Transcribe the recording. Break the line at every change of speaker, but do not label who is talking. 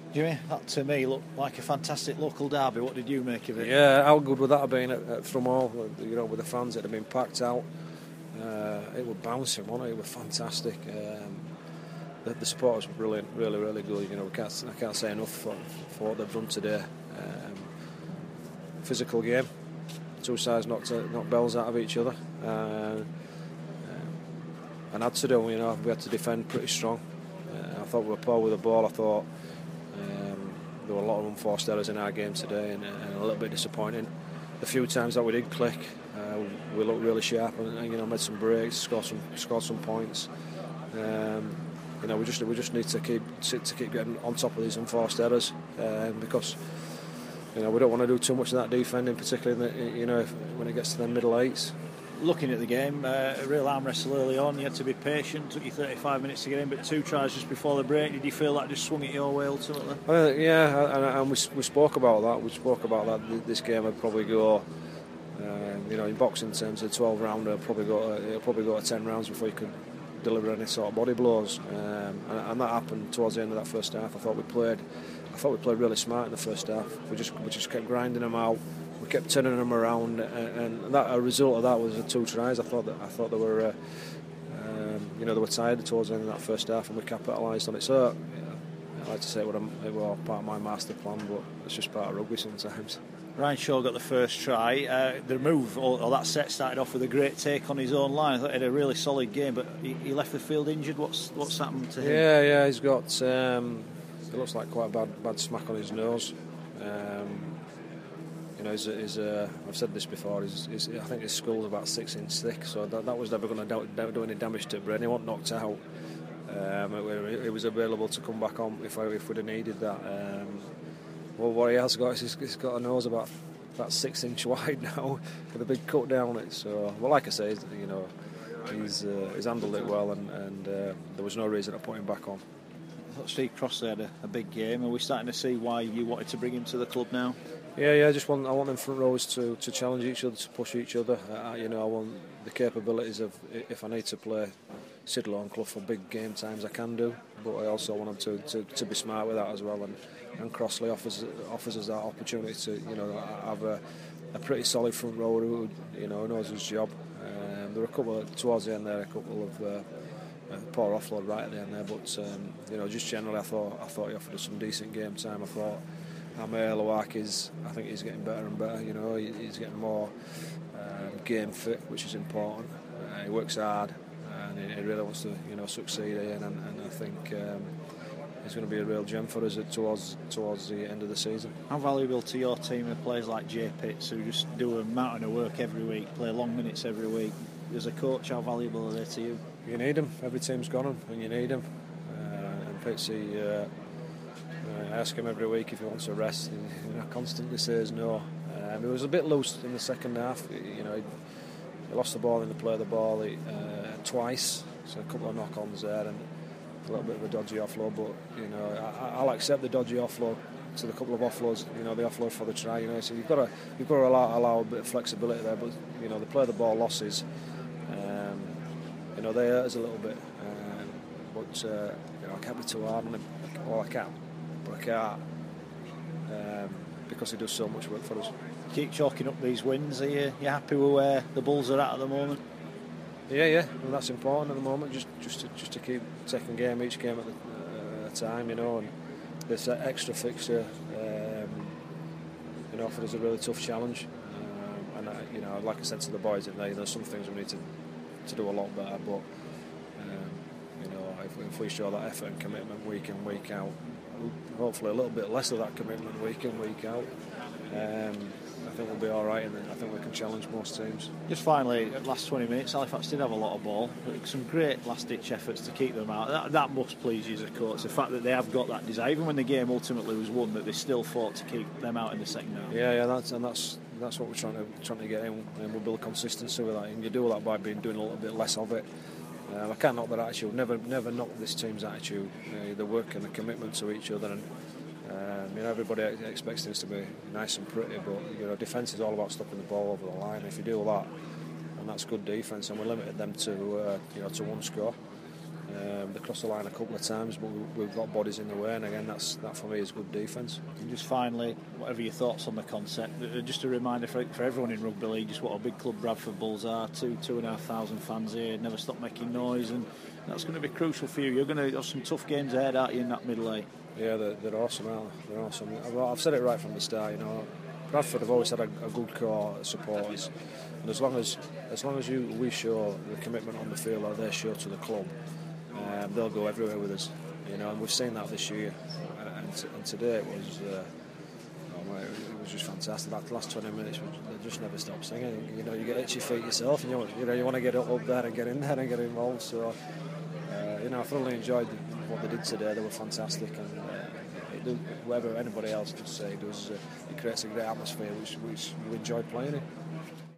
Jimmy, that to me looked like a fantastic local derby. What did you make of it?
Yeah, how good would that have been at Thrumall? You know, with the fans that had been packed out. It was bouncing, wasn't it? It was fantastic. The supporters were brilliant, really, really good. You know, I can't say enough for what they've done today. Physical game, two sides knocked bells out of each other, and had to do. You know, we had to defend pretty strong. I thought we were poor with the ball. I thought there were a lot of unforced errors in our game today, and a little bit disappointing. The few times that we did click, we looked really sharp, and you know, made some breaks, scored some points. You know, we just need to keep getting on top of these unforced errors, because you know we don't want to do too much of that defending, particularly when it gets to the middle eights.
Looking at the game, a real arm wrestle early on. You had to be patient. Took you 35 minutes to get in, but 2 tries just before the break. Did you feel that just swung it your way ultimately?
Yeah, and we spoke about that. We spoke about that. This game would probably go. You know, in boxing terms, a 12 rounder it'll probably go to 10 rounds before you could deliver any sort of body blows, and that happened towards the end of that first half. I thought we played really smart in the first half. We just kept grinding them out. We kept turning them around, and that a result of that was the 2 tries. I thought they were they were tired towards the end of that first half, and we capitalised on it. So I like to say it was part of my master plan, but it's just part of rugby sometimes.
Ryan Shaw got the first try. The move, or that set, started off with a great take on his own line. I thought he had a really solid game, but he left the field injured. What's happened to him?
Yeah, he's got. It looks like quite a bad smack on his nose. You know, I've said this before. I think his skull's about 6 inches thick, so that was never going to do any damage to the brain. He wasn't knocked out. It was available to come back on if we'd have needed that. Well, what he has got is he's got a nose about 6 inches wide now, with a big cut down it. So, well, like I say, you know, he's handled it well, and there was no reason to put him back on.
I thought Steve Crossley had a big game. Are we starting to see why you wanted to bring him to the club now?
Yeah. I want them front rows to challenge each other, to push each other. You know, I want the capabilities of, if I need to play Sidlow and Clough for big game times, I can do. But I also want them to be smart with that as well. And Crossley offers us that opportunity to, you know, have a pretty solid front row who, you know, knows his job. There were a couple towards the end there, a couple of poor offload right at the end there, but you know, just generally, I thought he offered us some decent game time. I thought Amir Lawak I think he's getting better and better. You know, he's getting more game fit, which is important. He works hard, and he really wants to, you know, succeed here, and I think he's going to be a real gem for us towards the end of the season.
How valuable to your team are players like Jay Pitts, who just do a mountain of work every week, play long minutes every week? As a coach, how valuable are they to you?
You need them. Every team's got them, and you need them. And Pitsy, I ask him every week if he wants a rest, and he constantly says no. He was a bit loose in the second half. You know, he lost the ball in the play of the ball twice, so a couple of knock-ons there, and a little bit of a dodgy offload. But you know, I'll accept the dodgy offload to the couple of offloads. You know, the offload for the try. You know, so you've got to allow a bit of flexibility there. But you know, the play of the ball losses. You know, they hurt us a little bit, but you know, I can't be too hard on him. Well, I can, but I can't, because he does so much work for us.
Keep chalking up these wins. Are you happy with where the Bulls are at the moment?
Yeah, and that's important at the moment. Just to keep taking each game at a time, you know. And this extra fixture, you know, offered us a really tough challenge. And you know, like I said to the boys, there's some things we need to do a lot better, but you know, if we show that effort and commitment week in, week out, hopefully a little bit less of that commitment week in, week out, I think we'll be alright, and I think we can challenge most teams.
Just finally, at last 20 minutes, Halifax did have a lot of ball, some great last-ditch efforts to keep them out. That must please you as a coach, the fact that they have got that desire, even when the game ultimately was won, that they still fought to keep them out in the second half.
Yeah, that's what we're trying to get in, and we'll build consistency with that, and you do that by doing a little bit less of it. I can't knock their attitude. Never knock this team's attitude. The work and the commitment to each other, and you know, everybody expects things to be nice and pretty, but you know, defence is all about stopping the ball over the line. If you do that, and that's good defence, and we limited them to you know, to one score. They crossed the line a couple of times, but we've got bodies in the way, and again, that for me is good defence.
And just finally, whatever your thoughts on the concept, just a reminder for everyone in rugby league, just what a big club Bradford Bulls are. 2,500 fans here, never stop making noise, and that's going to be crucial for you. You're going to have some tough games ahead, aren't you, in that middle eight?
Yeah, they're awesome, aren't they? They're awesome. I've said it right from the start. You know, Bradford have always had a good core of supporters, and as long as we show the commitment on the field that they show to the club, they'll go everywhere with us. You know, and we've seen that this year. And today it was just fantastic. That last 20 minutes, they just never stop singing. You know, you get itchy feet yourself, and you want to get up there and get in there and get involved. So, you know, I thoroughly enjoyed what they did today. They were fantastic, and whoever anybody else could say, it creates a great atmosphere which we enjoy playing in.